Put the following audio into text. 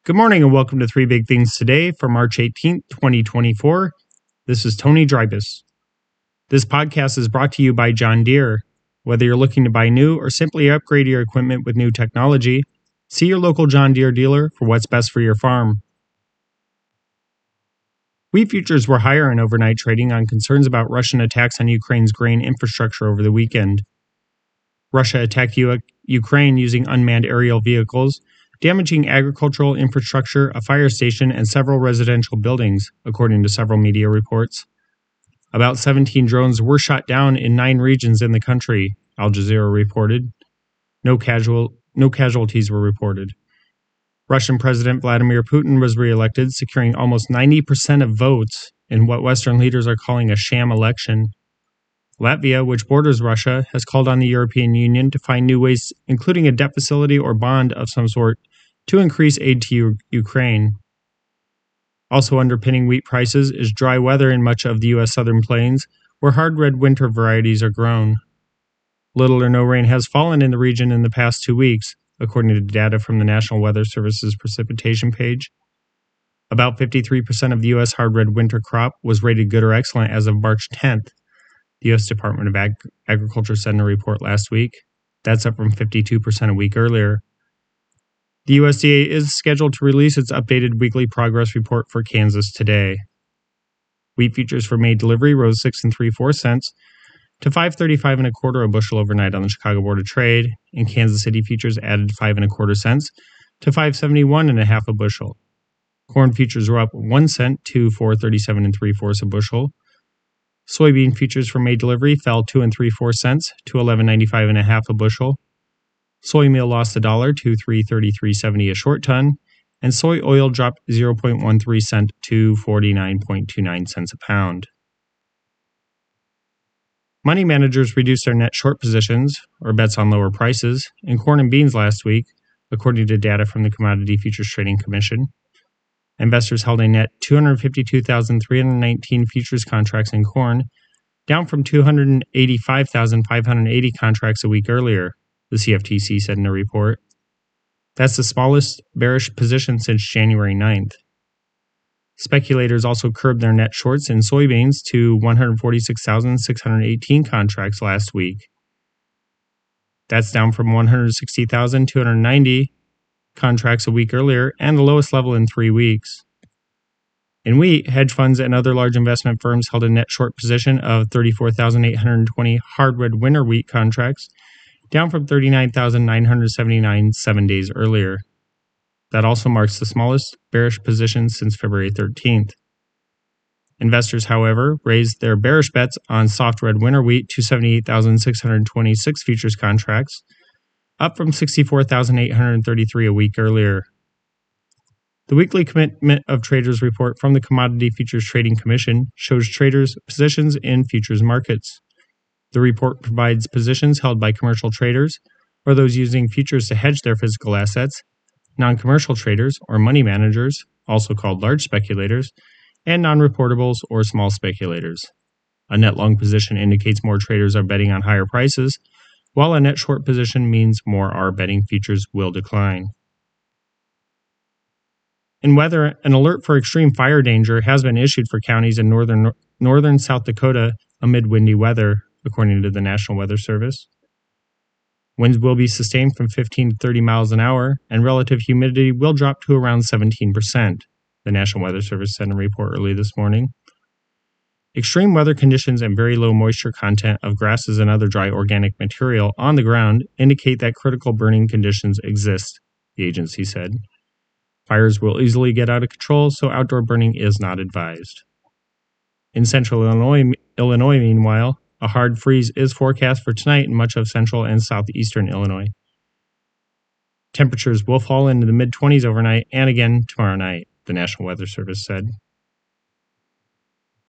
Good morning and welcome to Three Big Things Today for March 18th, 2024. This is Tony Drybus. This podcast is brought to you by John Deere. Whether you're looking to buy new or simply upgrade your equipment with new technology, see your local John Deere dealer for what's best for your farm. Wheat futures were higher in overnight trading on concerns about Russian attacks on Ukraine's grain infrastructure over the weekend. Russia attacked Ukraine using unmanned aerial vehicles, damaging agricultural infrastructure, a fire station, and several residential buildings, according to several media reports. About 17 drones were shot down in 9 regions in the country, Al Jazeera reported. No casualties were reported. Russian President Vladimir Putin was reelected, securing almost 90% of votes in what Western leaders are calling a sham election. Latvia, which borders Russia, has called on the European Union to find new ways, including a debt facility or bond of some sort, to increase aid to Ukraine. Also underpinning wheat prices is dry weather in much of the U.S. Southern Plains, where hard red winter varieties are grown. Little or no rain has fallen in the region in the past 2 weeks, according to data from the National Weather Service's precipitation page. About 53% of the U.S. hard red winter crop was rated good or excellent as of March 10th. The U.S. Department of Agriculture said in a report last week. That's up from 52% a week earlier. The USDA is scheduled to release its updated weekly progress report for Kansas today. Wheat futures for May delivery rose 6 3/4 cents to $5.35 1/4 a bushel overnight on the Chicago Board of Trade, and Kansas City futures added 5 1/4 cents to $5.71 1/2 a bushel. Corn futures were up 1 cent to $4.37 3/4 a bushel. Soybean futures for May delivery fell 2 3/4 cents to $11.95 1/2 a bushel. Soy meal lost $1 to $3.3370 a short ton, and soy oil dropped 0.13 cents to 49.29 cents a pound. Money managers reduced their net short positions, or bets on lower prices, in corn and beans last week, according to data from the Commodity Futures Trading Commission. Investors held a net 252,319 futures contracts in corn, down from 285,580 contracts a week earlier, the CFTC said in a report. That's the smallest bearish position since January 9th. Speculators also curbed their net shorts in soybeans to 146,618 contracts last week. That's down from 160,290 contracts a week earlier and the lowest level in 3 weeks. In wheat, hedge funds and other large investment firms held a net short position of 34,820 hard red winter wheat contracts, down from 39,979 7 days earlier. That also marks the smallest bearish position since February 13th. Investors, however, raised their bearish bets on soft red winter wheat to 78,626 futures contracts, up from 64,833 a week earlier. The weekly commitment of traders report from the Commodity Futures Trading Commission shows traders' positions in futures markets. The report provides positions held by commercial traders, or those using futures to hedge their physical assets, non-commercial traders, or money managers, also called large speculators, and non-reportables, or small speculators. A net long position indicates more traders are betting on higher prices, while a net short position means more are betting futures will decline. In weather, an alert for extreme fire danger has been issued for counties in northern South Dakota amid windy weather, according to the National Weather Service. Winds will be sustained from 15 to 30 miles an hour, and relative humidity will drop to around 17%, the National Weather Service sent a report early this morning. Extreme weather conditions and very low moisture content of grasses and other dry organic material on the ground indicate that critical burning conditions exist, the agency said. Fires will easily get out of control, so outdoor burning is not advised. In central Illinois, meanwhile, a hard freeze is forecast for tonight in much of central and southeastern Illinois. Temperatures will fall into the mid-20s overnight and again tomorrow night, the National Weather Service said.